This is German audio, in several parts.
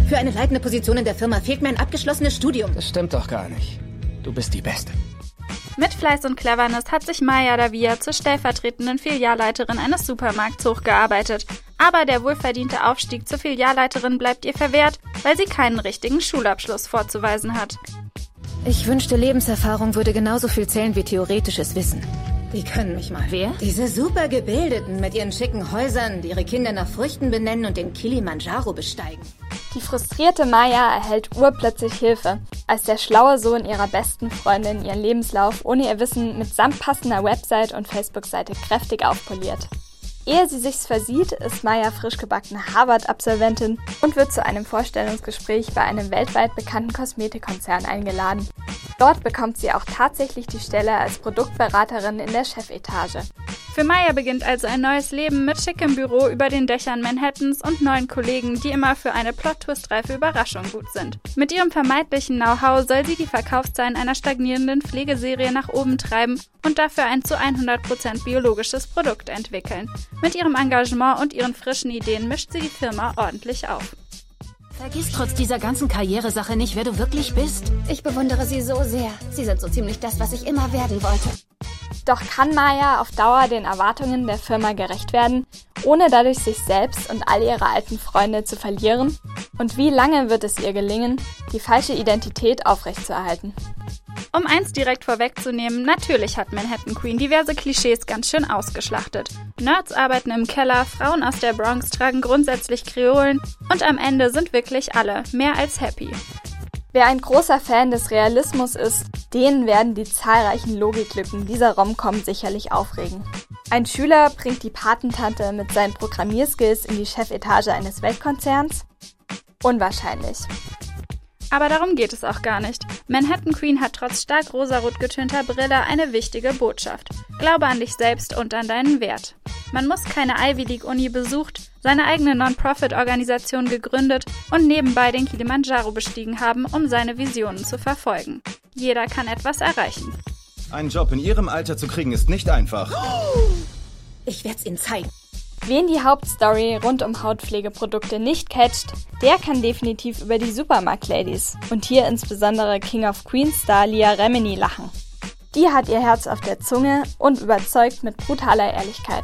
Für eine leitende Position in der Firma fehlt mir ein abgeschlossenes Studium. Das stimmt doch gar nicht. Du bist die Beste. Mit Fleiß und Cleverness hat sich Maya Davia zur stellvertretenden Filialleiterin eines Supermarkts hochgearbeitet. Aber der wohlverdiente Aufstieg zur Filialleiterin bleibt ihr verwehrt, weil sie keinen richtigen Schulabschluss vorzuweisen hat. Ich wünschte, Lebenserfahrung würde genauso viel zählen wie theoretisches Wissen. Die können mich mal. Wer? Diese Supergebildeten mit ihren schicken Häusern, die ihre Kinder nach Früchten benennen und den Kilimanjaro besteigen. Die frustrierte Maya erhält urplötzlich Hilfe, als der schlaue Sohn ihrer besten Freundin ihren Lebenslauf ohne ihr Wissen mitsamt passender Website und Facebook-Seite kräftig aufpoliert. Ehe sie sich's versieht, ist Maya frisch gebackene Harvard-Absolventin und wird zu einem Vorstellungsgespräch bei einem weltweit bekannten Kosmetikkonzern eingeladen. Dort bekommt sie auch tatsächlich die Stelle als Produktberaterin in der Chefetage. Für Maya beginnt also ein neues Leben mit schickem Büro über den Dächern Manhattans und neuen Kollegen, die immer für eine Plot-Twist-reife Überraschung gut sind. Mit ihrem vermeintlichen Know-how soll sie die Verkaufszahlen einer stagnierenden Pflegeserie nach oben treiben und dafür ein zu 100% biologisches Produkt entwickeln. Mit ihrem Engagement und ihren frischen Ideen mischt sie die Firma ordentlich auf. Vergiss trotz dieser ganzen Karrieresache nicht, wer du wirklich bist. Ich bewundere sie so sehr. Sie sind so ziemlich das, was ich immer werden wollte. Doch kann Maya auf Dauer den Erwartungen der Firma gerecht werden, ohne dadurch sich selbst und all ihre alten Freunde zu verlieren? Und wie lange wird es ihr gelingen, die falsche Identität aufrechtzuerhalten? Um eins direkt vorwegzunehmen, natürlich hat Manhattan Queen diverse Klischees ganz schön ausgeschlachtet. Nerds arbeiten im Keller, Frauen aus der Bronx tragen grundsätzlich Kreolen und am Ende sind wirklich alle mehr als happy. Wer ein großer Fan des Realismus ist, den werden die zahlreichen Logiklücken dieser Rom-Com sicherlich aufregen. Ein Schüler bringt die Patentante mit seinen Programmierskills in die Chefetage eines Weltkonzerns? Unwahrscheinlich. Aber darum geht es auch gar nicht. Manhattan Queen hat trotz stark rosarot getönter Brille eine wichtige Botschaft. Glaube an dich selbst und an deinen Wert. Man muss keine Ivy League Uni besucht, seine eigene Non-Profit-Organisation gegründet und nebenbei den Kilimanjaro bestiegen haben, um seine Visionen zu verfolgen. Jeder kann etwas erreichen. Einen Job in Ihrem Alter zu kriegen ist nicht einfach. Ich werd's Ihnen zeigen. Wen die Hauptstory rund um Hautpflegeprodukte nicht catcht, der kann definitiv über die Supermarkt-Ladies und hier insbesondere King of Queens Star Leah Remini lachen. Die hat ihr Herz auf der Zunge und überzeugt mit brutaler Ehrlichkeit.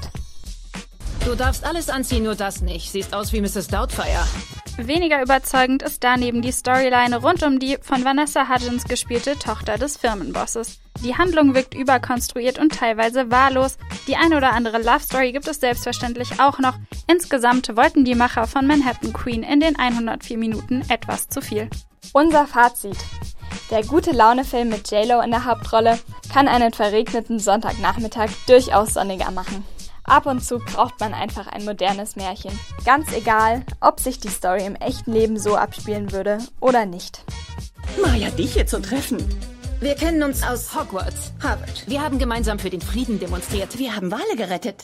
Du darfst alles anziehen, nur das nicht. Siehst aus wie Mrs. Doubtfire. Weniger überzeugend ist daneben die Storyline rund um die von Vanessa Hudgens gespielte Tochter des Firmenbosses. Die Handlung wirkt überkonstruiert und teilweise wahllos. Die ein oder andere Love-Story gibt es selbstverständlich auch noch. Insgesamt wollten die Macher von Manhattan Queen in den 104 Minuten etwas zu viel. Unser Fazit. Der Gute-Laune-Film mit J-Lo in der Hauptrolle kann einen verregneten Sonntagnachmittag durchaus sonniger machen. Ab und zu braucht man einfach ein modernes Märchen. Ganz egal, ob sich die Story im echten Leben so abspielen würde oder nicht. Maya, dich hier zu treffen. Wir kennen uns aus Hogwarts. Harvard. Wir haben gemeinsam für den Frieden demonstriert. Wir haben Wale gerettet.